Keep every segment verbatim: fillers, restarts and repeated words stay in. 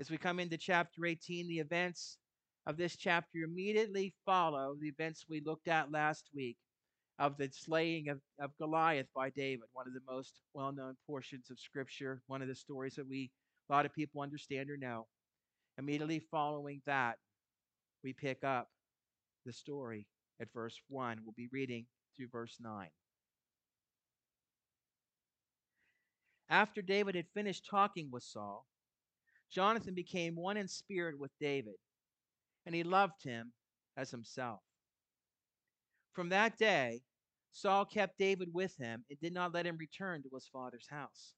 As we come into chapter eighteen, the events of this chapter immediately follow the events we looked at last week of the slaying of, of Goliath by David, one of the most well known portions of Scripture, one of the stories that we, a lot of people understand or know. Immediately following that, we pick up the story at verse one. We'll be reading through verse nine. After David had finished talking with Saul, Jonathan became one in spirit with David, and he loved him as himself. From that day, Saul kept David with him and did not let him return to his father's house.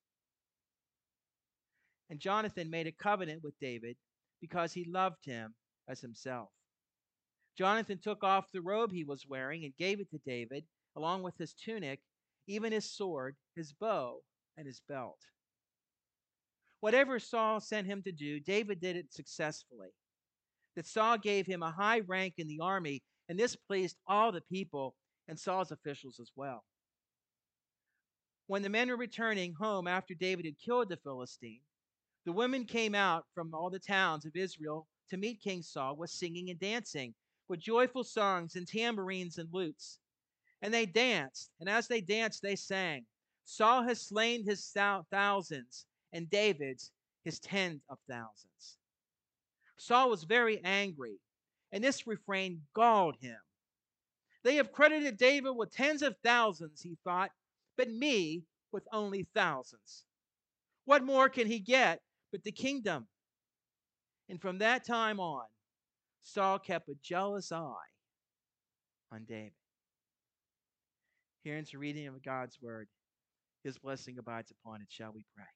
And Jonathan made a covenant with David because he loved him as himself. Jonathan took off the robe he was wearing and gave it to David, along with his tunic, even his sword, his bow, and his belt. Whatever Saul sent him to do, David did it successfully. That Saul gave him a high rank in the army, and this pleased all the people and Saul's officials as well. When the men were returning home after David had killed the Philistine, the women came out from all the towns of Israel to meet King Saul with singing and dancing, with joyful songs and tambourines and lutes. And they danced, and as they danced, they sang, Saul has slain his thousands, and David's his tens of thousands. Saul was very angry, and this refrain galled him. They have credited David with tens of thousands, he thought, but me with only thousands. What more can he get but the kingdom? And from that time on, Saul kept a jealous eye on David. Here ends the reading of God's word. His blessing abides upon it. Shall we pray?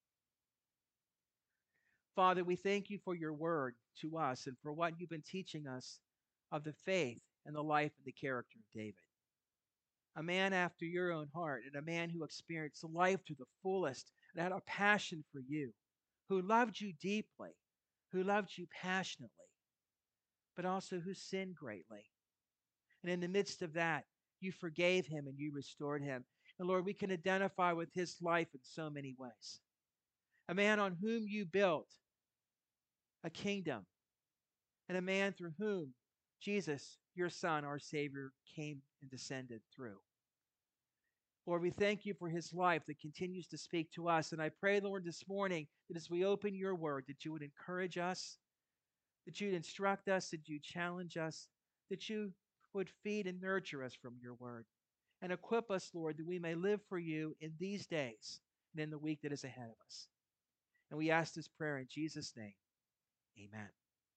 Father, we thank you for your word to us and for what you've been teaching us of the faith and the life and the character of David. A man after your own heart, and a man who experienced life to the fullest and had a passion for you, who loved you deeply, who loved you passionately, but also who sinned greatly. And in the midst of that, you forgave him and you restored him. And Lord, we can identify with his life in so many ways. A man on whom you built a kingdom, and a man through whom Jesus, your Son, our Savior, came and descended through. Lord, we thank you for his life that continues to speak to us. And I pray, Lord, this morning that as we open your word, that you would encourage us, that you'd instruct us, that you'd challenge us, that you would feed and nurture us from your word. And equip us, Lord, that we may live for you in these days and in the week that is ahead of us. And we ask this prayer in Jesus' name. Amen.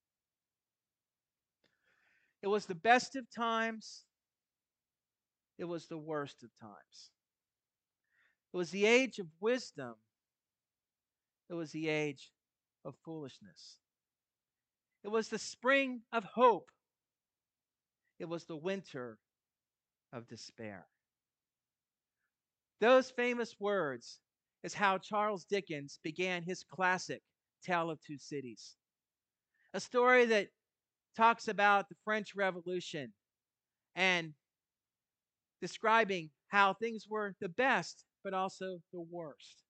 It was the best of times. It was the worst of times. It was the age of wisdom. It was the age of foolishness. It was the spring of hope. It was the winter of despair. Those famous words is how Charles Dickens began his classic Tale of Two Cities. A story that talks about the French Revolution and describing how things were the best, but also the worst.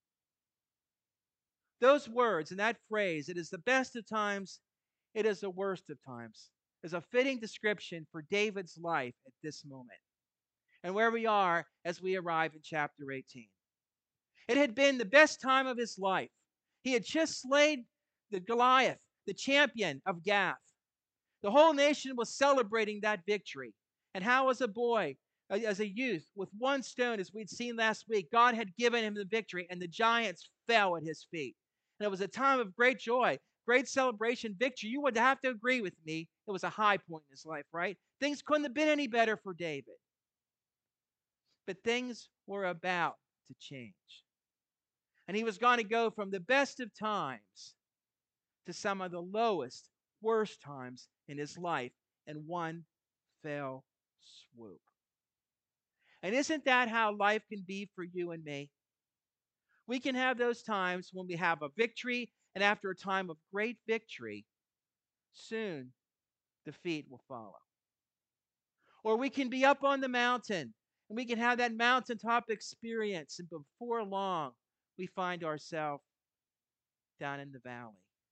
Those words and that phrase, it is the best of times, it is the worst of times, is a fitting description for David's life at this moment and where we are as we arrive in chapter eighteen. It had been the best time of his life. He had just slayed the Goliath, the champion of Gath. The whole nation was celebrating that victory. And how, as a boy, as a youth, with one stone, as we'd seen last week, God had given him the victory, and the giants fell at his feet. And it was a time of great joy, great celebration, victory. You would have to agree with me. It was a high point in his life, right? Things couldn't have been any better for David. But things were about to change. And he was going to go from the best of times to some of the lowest, worst times in his life in one fell swoop. And isn't that how life can be for you and me? We can have those times when we have a victory, and after a time of great victory, soon defeat will follow. Or we can be up on the mountain, and we can have that mountaintop experience, and before long, we find ourselves down in the valley.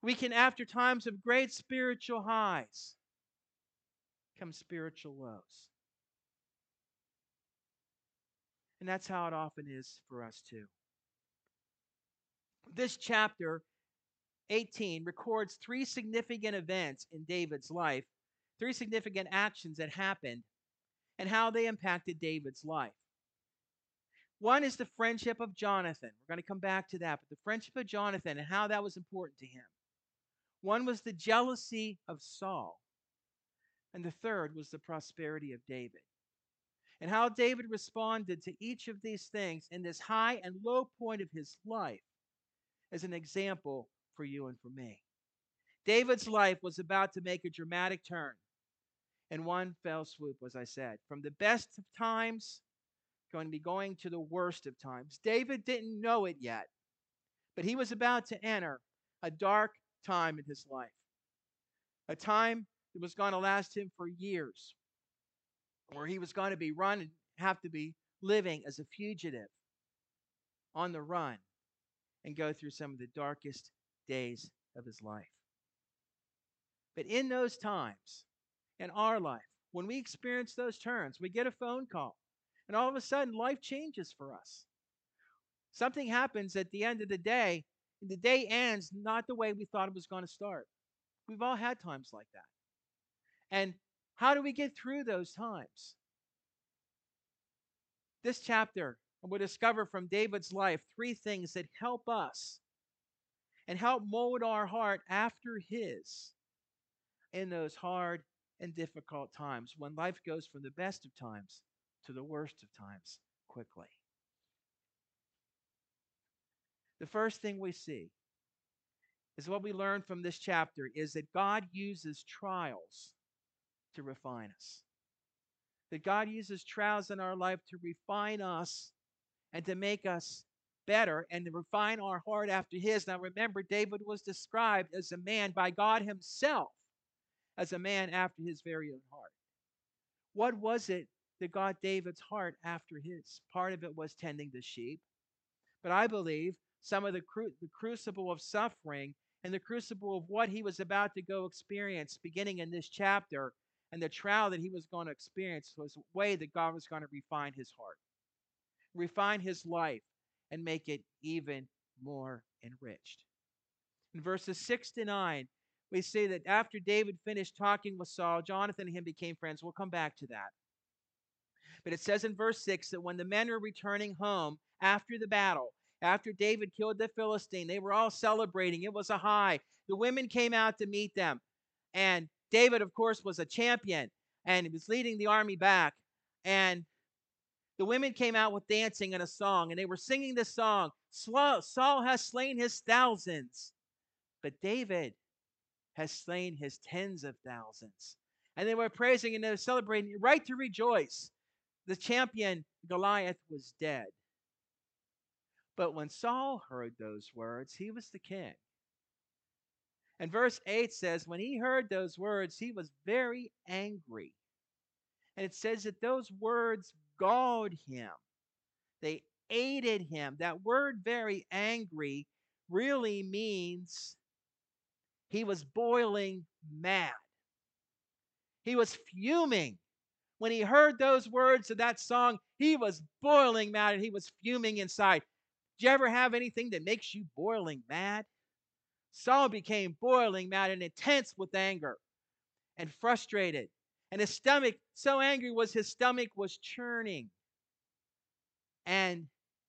We can, after times of great spiritual highs, come spiritual lows. And that's how it often is for us too. This chapter eighteen records three significant events in David's life, three significant actions that happened, and how they impacted David's life. One is the friendship of Jonathan. We're going to come back to that, but the friendship of Jonathan and how that was important to him. One was the jealousy of Saul, and the third was the prosperity of David. And how David responded to each of these things in this high and low point of his life as an example for you and for me. David's life was about to make a dramatic turn in one fell swoop, as I said. From the best of times, going to be going to the worst of times. David didn't know it yet, but he was about to enter a dark time in his life, a time that was going to last him for years, where he was going to be run and have to be living as a fugitive on the run and go through some of the darkest days of his life. But in those times, in our life, when we experience those turns, we get a phone call, and all of a sudden life changes for us. Something happens at the end of the day, and the day ends not the way we thought it was going to start. We've all had times like that. And how do we get through those times? This chapter, we'll discover from David's life three things that help us and help mold our heart after his in those hard and difficult times when life goes from the best of times to the worst of times quickly. The first thing we see is what we learn from this chapter is that God uses trials to refine us. That God uses trials in our life to refine us and to make us better and to refine our heart after his. Now remember, David was described as a man by God himself as a man after his very own heart. What was it that got David's heart after his? Part of it was tending the sheep. But I believe some of the, cru- the crucible of suffering and the crucible of what he was about to go experience beginning in this chapter and the trial that he was going to experience was a way that God was going to refine his heart, refine his life, and make it even more enriched. In verses six to nine, we see that after David finished talking with Saul, Jonathan and him became friends. We'll come back to that. But it says in verse six that when the men were returning home after the battle, after David killed the Philistine, they were all celebrating. It was a high. The women came out to meet them. And David, of course, was a champion and he was leading the army back. And the women came out with dancing and a song, and they were singing this song, Saul has slain his thousands, but David has slain his tens of thousands. And they were praising and they were celebrating, right to rejoice. The champion Goliath was dead. But when Saul heard those words, he was the king. And verse eight says, when he heard those words, he was very angry. And it says that those words galled him. They aided him. That word very angry really means he was boiling mad. He was fuming. When he heard those words of that song, he was boiling mad and he was fuming inside. Do you ever have anything that makes you boiling mad? Saul became boiling mad and intense with anger and frustrated. And his stomach, so angry was his stomach was churning. And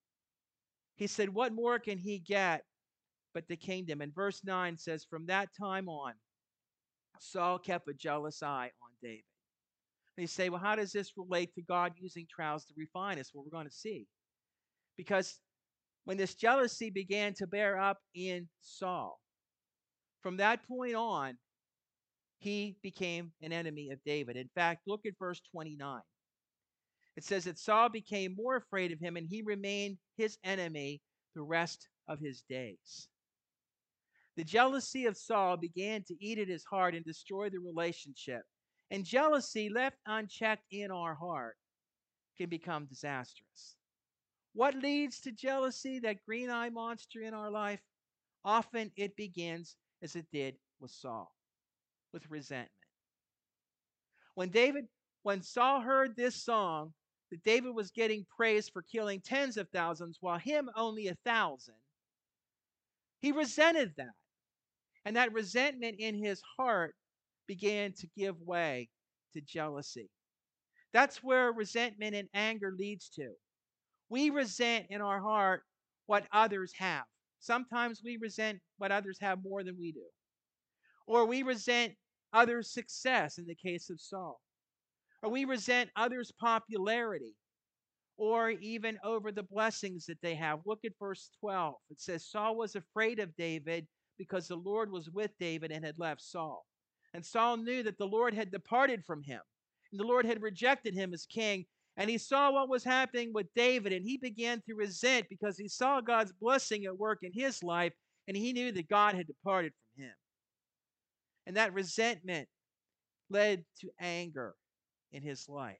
he said, what more can he get but the kingdom? And verse nine says, from that time on, Saul kept a jealous eye on David. And you say, well, how does this relate to God using trials to refine us? Well, we're going to see. Because when this jealousy began to bear up in Saul, from that point on, he became an enemy of David. In fact, look at verse twenty-nine. It says that Saul became more afraid of him and he remained his enemy the rest of his days. The jealousy of Saul began to eat at his heart and destroy the relationship. And jealousy left unchecked in our heart can become disastrous. What leads to jealousy, that green eye monster in our life? Often it begins as it did with Saul, with resentment. When David, when Saul heard this song, that David was getting praise for killing tens of thousands, while him only a thousand, he resented that. And that resentment in his heart began to give way to jealousy. That's where resentment and anger leads to. We resent in our heart what others have. Sometimes we resent what others have more than we do. Or we resent others' success in the case of Saul. Or we resent others' popularity or even over the blessings that they have. Look at verse twelve. It says, Saul was afraid of David because the Lord was with David and had left Saul. And Saul knew that the Lord had departed from him, and the Lord had rejected him as king. And he saw what was happening with David, and he began to resent because he saw God's blessing at work in his life, and he knew that God had departed from him. And that resentment led to anger in his life.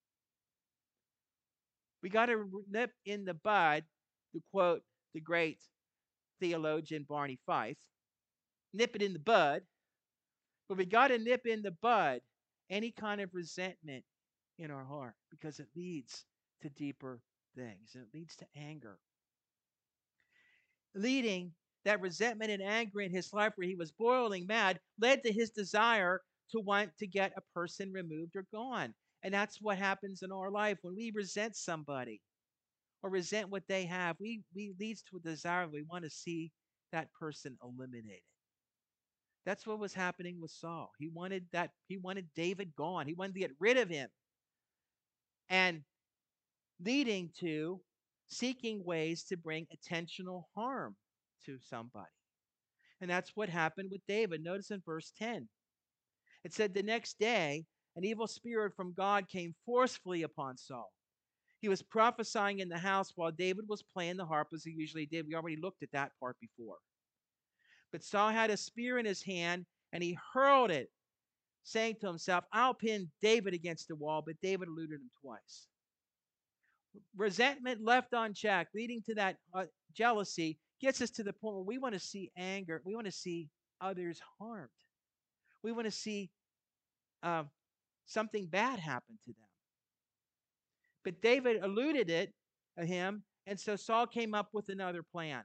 We got to nip in the bud, to quote the great theologian Barney Fife, nip it in the bud, but we got to nip in the bud any kind of resentment in our heart because it leads to deeper things and it leads to anger. Leading that resentment and anger in his life where he was boiling mad led to his desire to want to get a person removed or gone. And that's what happens in our life when we resent somebody or resent what they have. We, we leads to a desire. We want to see that person eliminated. That's what was happening with Saul. He wanted that. He wanted David gone. He wanted to get rid of him, and leading to seeking ways to bring intentional harm to somebody. And that's what happened with David. Notice in verse ten, it said, the next day, an evil spirit from God came forcefully upon Saul. He was prophesying in the house while David was playing the harp as he usually did. We already looked at that part before. But Saul had a spear in his hand, and he hurled it, saying to himself, I'll pin David against the wall, but David eluded him twice. Resentment left unchecked, leading to that uh, jealousy, gets us to the point where we want to see anger. We want to see others harmed. We want to see uh, something bad happen to them. But David eluded it, uh, him, and so Saul came up with another plan.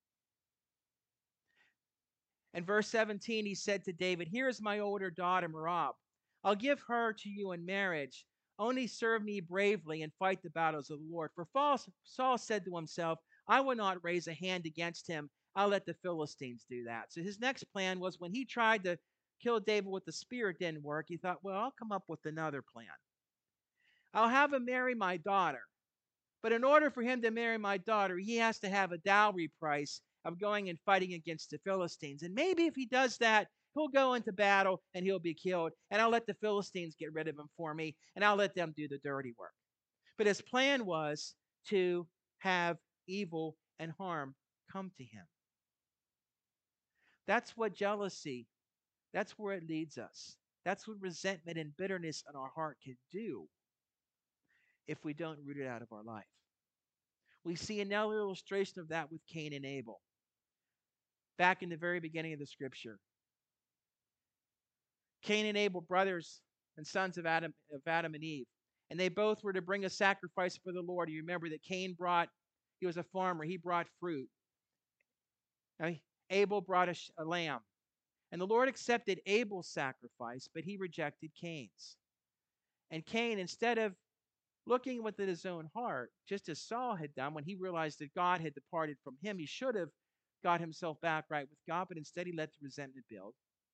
In verse seventeen, he said to David, here is my older daughter, Merab. I'll give her to you in marriage. Only serve me bravely and fight the battles of the Lord. For Saul said to himself, I will not raise a hand against him. I'll let the Philistines do that. So his next plan was when he tried to kill David with the spear, it didn't work. He thought, well, I'll come up with another plan. I'll have him marry my daughter. But in order for him to marry my daughter, he has to have a dowry price of going and fighting against the Philistines. And maybe if he does that, he'll go into battle and he'll be killed. And I'll let the Philistines get rid of him for me, and I'll let them do the dirty work. But his plan was to have evil and harm come to him. That's what jealousy, that's where it leads us. That's what resentment and bitterness in our heart can do if we don't root it out of our life. We see another illustration of that with Cain and Abel. Back in the very beginning of the scripture. Cain and Abel, brothers and sons of Adam, of Adam and Eve. And they both were to bring a sacrifice for the Lord. You remember that Cain brought, he was a farmer, he brought fruit. Now, Abel brought a, a lamb. And the Lord accepted Abel's sacrifice, but he rejected Cain's. And Cain, instead of looking within his own heart, just as Saul had done when he realized that God had departed from him, he should have got himself back right with God, but instead he let the resentment build.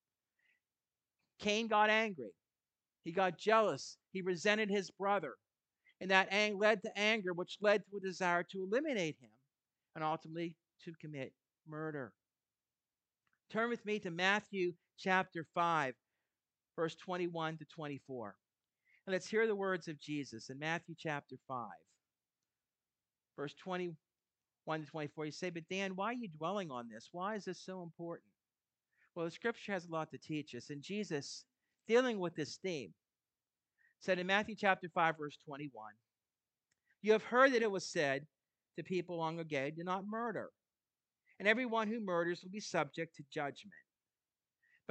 Cain got angry. He got jealous. He resented his brother. And that ang- led to anger, which led to a desire to eliminate him and ultimately to commit murder. Turn with me to Matthew chapter five, verse twenty-one to twenty-four. And let's hear the words of Jesus in Matthew chapter five, verse twenty-one to twenty-four. You say, but Dan, why are you dwelling on this? Why is this so important? Well, the scripture has a lot to teach us. And Jesus, dealing with this theme, said in Matthew chapter five, verse twenty-one, you have heard that it was said to people long ago, do not murder. And everyone who murders will be subject to judgment.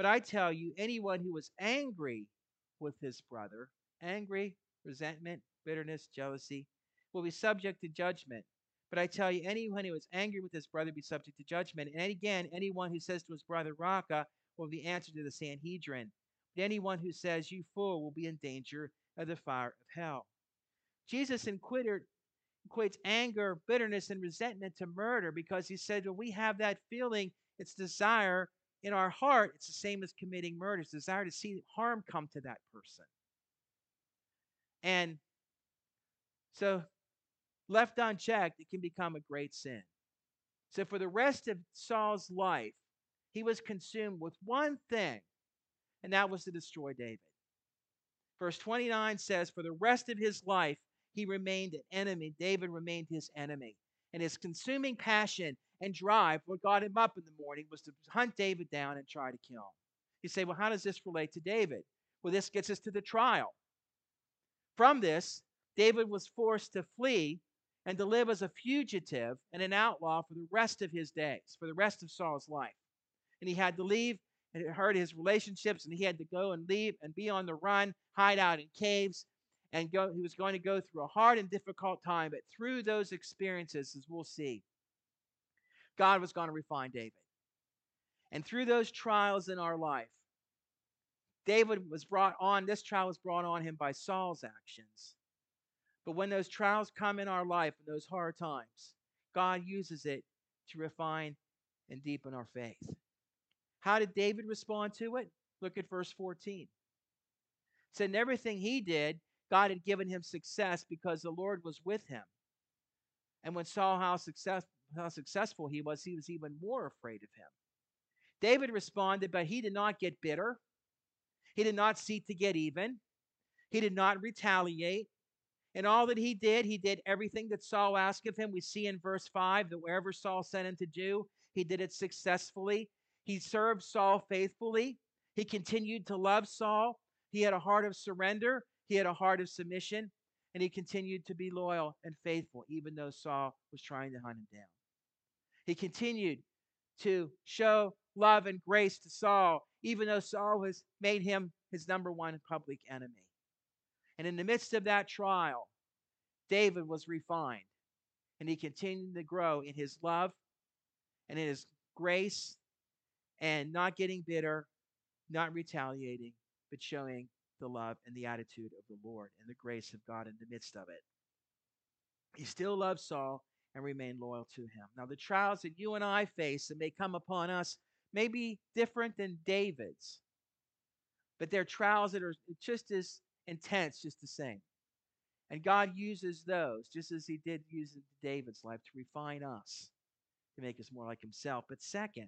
But I tell you, anyone who is angry with his brother, angry, resentment, bitterness, jealousy, will be subject to judgment. But I tell you, anyone who is angry with his brother be subject to judgment. And again, anyone who says to his brother, Raka, will be answered to the Sanhedrin. But anyone who says, you fool, will be in danger of the fire of hell. Jesus equated, equates anger, bitterness, and resentment to murder because he said when we have that feeling, it's desire in our heart, it's the same as committing murder. It's desire to see harm come to that person. And so, left unchecked, it can become a great sin. So, for the rest of Saul's life, he was consumed with one thing, and that was to destroy David. Verse twenty-nine says, for the rest of his life, he remained an enemy. David remained his enemy. And his consuming passion and drive, what got him up in the morning, was to hunt David down and try to kill him. You say, well, how does this relate to David? Well, this gets us to the trial. From this, David was forced to flee and to live as a fugitive and an outlaw for the rest of his days, for the rest of Saul's life. And he had to leave, and it hurt his relationships, and he had to go and leave and be on the run, hide out in caves, and go. He was going to go through a hard and difficult time, but through those experiences, as we'll see, God was going to refine David. And through those trials in our life, David was brought on, this trial was brought on him by Saul's actions. But when those trials come in our life, in those hard times, God uses it to refine and deepen our faith. How did David respond to it? Look at verse fourteen. It said, in everything he did, God had given him success because the Lord was with him. And when Saul how, success, how successful he was, he was even more afraid of him. David responded, but he did not get bitter. He did not seek to get even. He did not retaliate. In all that he did, he did everything that Saul asked of him. We see in verse five that wherever Saul sent him to do, he did it successfully. He served Saul faithfully. He continued to love Saul. He had a heart of surrender. He had a heart of submission. And he continued to be loyal and faithful, even though Saul was trying to hunt him down. He continued to show love and grace to Saul, even though Saul has made him his number one public enemy. And in the midst of that trial, David was refined, and he continued to grow in his love and in his grace, and not getting bitter, not retaliating, but showing the love and the attitude of the Lord and the grace of God in the midst of it. He still loved Saul and remained loyal to him. Now, the trials that you and I face that may come upon us may be different than David's, but they're trials that are just as intense, just the same. And God uses those, just as he did use in David's life, to refine us, to make us more like himself. But second,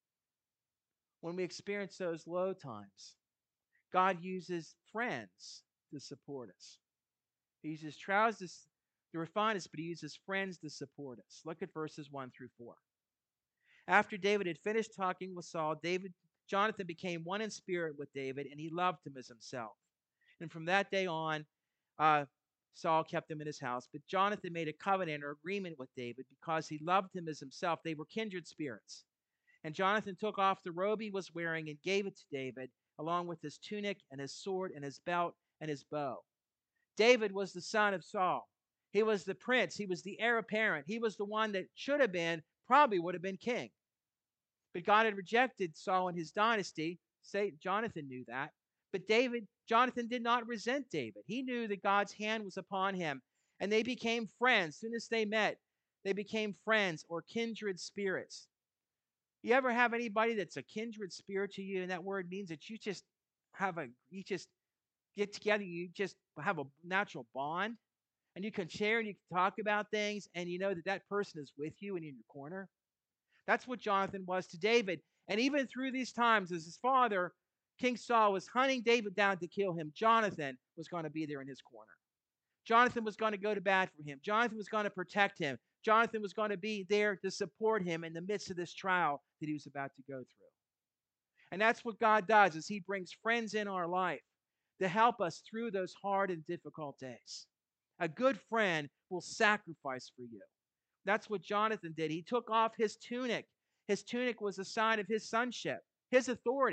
when we experience those low times, God uses friends to support us. He uses trials to, to refine us, but he uses friends to support us. Look at verses one through four. After David had finished talking with Saul, David, Jonathan became one in spirit with David, and he loved him as himself. And from that day on, uh, Saul kept him in his house. But Jonathan made a covenant or agreement with David because he loved him as himself. They were kindred spirits. And Jonathan took off the robe he was wearing and gave it to David, along with his tunic and his sword and his belt and his bow. David was the son of Saul. He was the prince. He was the heir apparent. He was the one that should have been, probably would have been king. But God had rejected Saul and his dynasty. Say, Jonathan knew that. But David, Jonathan did not resent David. He knew that God's hand was upon him. And they became friends. As soon as they met, they became friends or kindred spirits. You ever have anybody that's a kindred spirit to you? And that word means that you just have a, you just get together, you just have a natural bond. And you can share and you can talk about things. And you know that that person is with you and in your corner. That's what Jonathan was to David. And even through these times, as his father, King Saul, was hunting David down to kill him, Jonathan was going to be there in his corner. Jonathan was going to go to bat for him. Jonathan was going to protect him. Jonathan was going to be there to support him in the midst of this trial that he was about to go through. And that's what God does, is he brings friends in our life to help us through those hard and difficult days. A good friend will sacrifice for you. That's what Jonathan did. He took off his tunic. His tunic was a sign of his sonship, his authority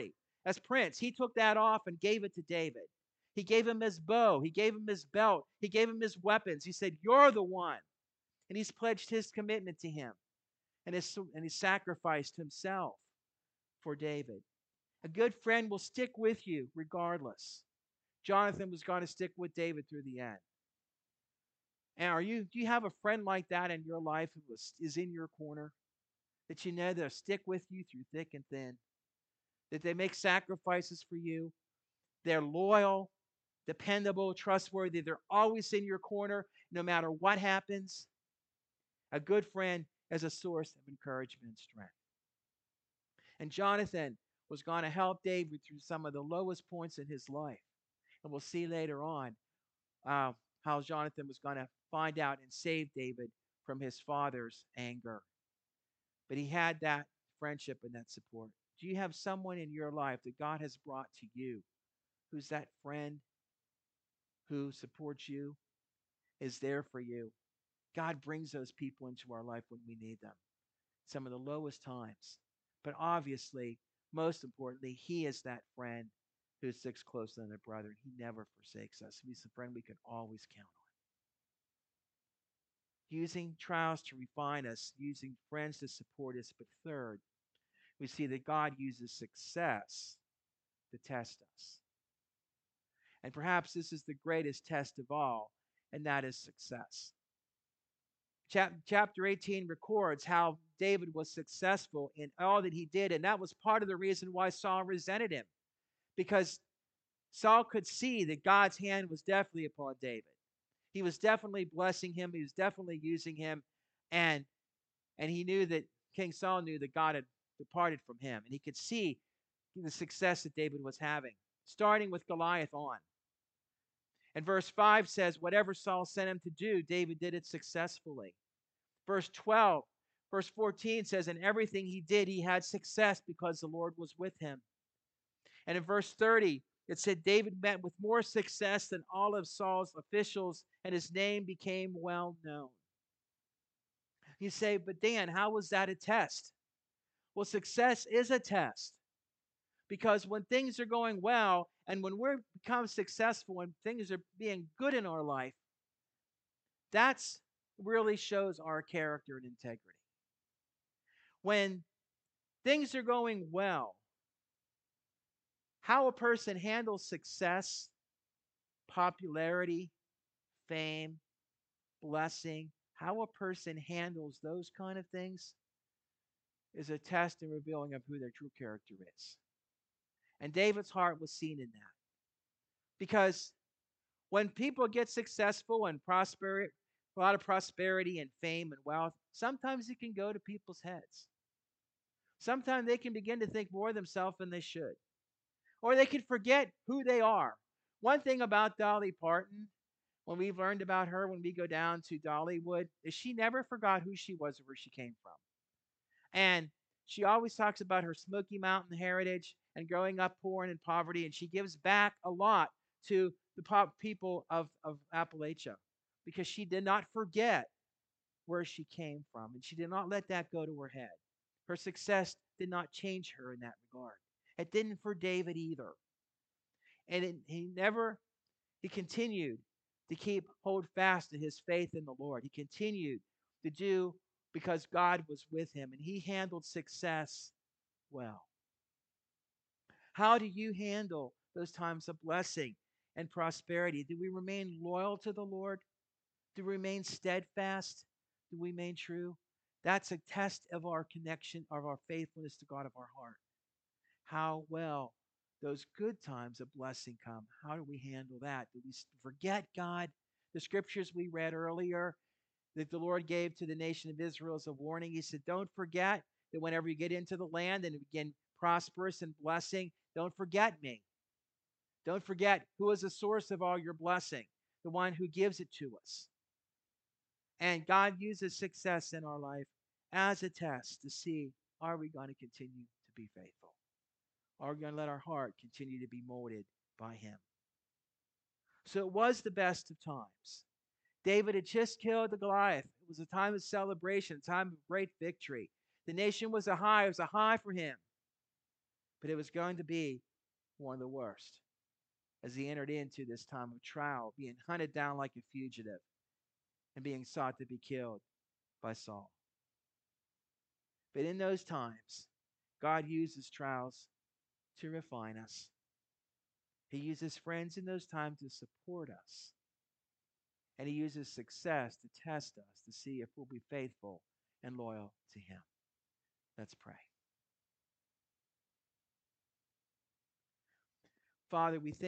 as prince. He took that off and gave it to David. He gave him his bow. He gave him his belt. He gave him his weapons. He said, "You're the one." And he's pledged his commitment to him. And, his, and he sacrificed himself for David. A good friend will stick with you regardless. Jonathan was going to stick with David through the end. And are you, do you have a friend like that in your life who is, is in your corner? That you know they'll stick with you through thick and thin? That they make sacrifices for you? They're loyal, dependable, trustworthy. They're always in your corner no matter what happens. A good friend is a source of encouragement and strength. And Jonathan was going to help David through some of the lowest points in his life. And we'll see later on uh, how Jonathan was going to find out and save David from his father's anger. But he had that friendship and that support. Do you have someone in your life that God has brought to you who's that friend who supports you, is there for you? God brings those people into our life when we need them, some of the lowest times. But obviously, most importantly, He is that friend who sticks closer than a brother. He never forsakes us. He's a friend we can always count on. Using trials to refine us, using friends to support us. But third, we see that God uses success to test us. And perhaps this is the greatest test of all, and that is success. Chap- chapter eighteen records how David was successful in all that he did, and that was part of the reason why Saul resented him, because Saul could see that God's hand was definitely upon David. He was definitely blessing him. He was definitely using him, and and he knew that King Saul knew that God had departed from him, and he could see the success that David was having, starting with Goliath on. And verse five says, whatever Saul sent him to do, David did it successfully. Verse twelve, verse fourteen says, in everything he did, he had success because the Lord was with him. And in verse thirty, it said, David met with more success than all of Saul's officials, and his name became well known. You say, but Dan, how was that a test? Well, success is a test. Because when things are going well and when we become successful and things are being good in our life, that's really shows our character and integrity. When things are going well, how a person handles success, popularity, fame, blessing, how a person handles those kind of things is a test and revealing of who their true character is. And David's heart was seen in that. Because when people get successful and prosper, a lot of prosperity and fame and wealth, sometimes it can go to people's heads. Sometimes they can begin to think more of themselves than they should. Or they can forget who they are. One thing about Dolly Parton, when we've learned about her, when we go down to Dollywood, is she never forgot who she was or where she came from. And she always talks about her Smoky Mountain heritage and growing up poor and in poverty, and she gives back a lot to the pop people of, of Appalachia because she did not forget where she came from, and she did not let that go to her head. Her success did not change her in that regard. It didn't for David either. And it, he never, he continued to keep, hold fast to his faith in the Lord. He continued to do because God was with him, and he handled success well. How do you handle those times of blessing and prosperity? Do we remain loyal to the Lord? Do we remain steadfast? Do we remain true? That's a test of our connection, of our faithfulness to God of our heart. How well those good times of blessing come. How do we handle that? Do we forget God? The scriptures we read earlier that the Lord gave to the nation of Israel as a warning. He said, don't forget that whenever you get into the land and begin prosperous and blessing, don't forget me. Don't forget who is the source of all your blessing, the one who gives it to us. And God uses success in our life as a test to see, are we going to continue to be faithful? Are we going to let our heart continue to be molded by Him? So it was the best of times. David had just killed the Goliath. It was a time of celebration, a time of great victory. The nation was a high. It was a high for him. But it was going to be one of the worst, as he entered into this time of trial, being hunted down like a fugitive and being sought to be killed by Saul. But in those times, God uses trials to refine us. He uses friends in those times to support us. And he uses success to test us, to see if we'll be faithful and loyal to him. Let's pray. Father, we thank